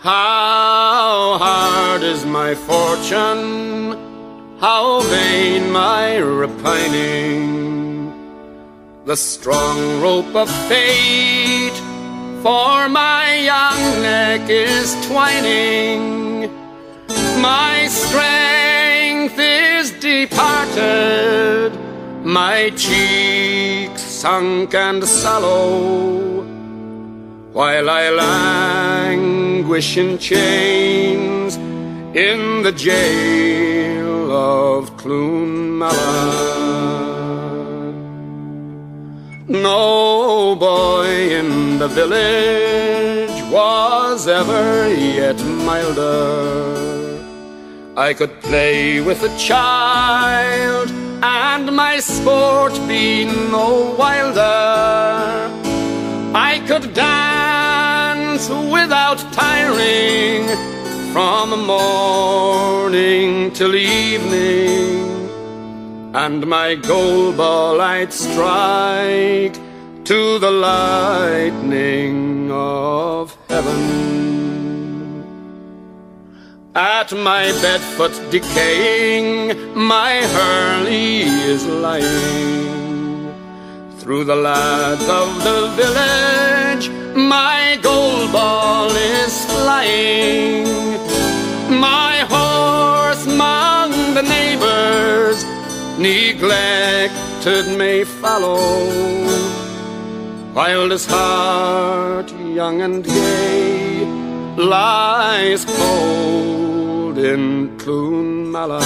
How hard is my fortune, how vain my repining. The strong rope of fate for my young neck is twining. My strength is departed, my cheeks sunk and sallow, while I languish in chains in the jail of Clonmala. No boy in the village was ever yet milder. I could play with a child and my sport be no wilder. I could dance without tiring from morning till evening, and my goal ball I'd strike to the lightning of heaven. At my bed foot decaying, my Hurley is lying. Through the lads of the village, my goal ball is flying. My horse among the neighbors, neglected may follow, while this heart, young and gay, lies cold in Clonmala.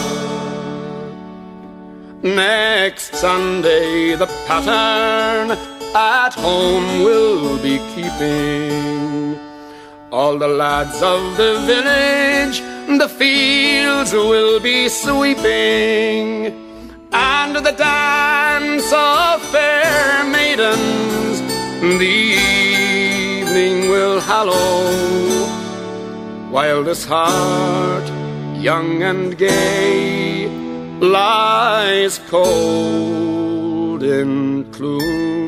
Next Sunday the pattern at home will be keeping. All the lads of the village the fields will be sweeping, and the dance of fair maidens the evening will hallow, while this heart, young and gay, lies cold in Clonmala.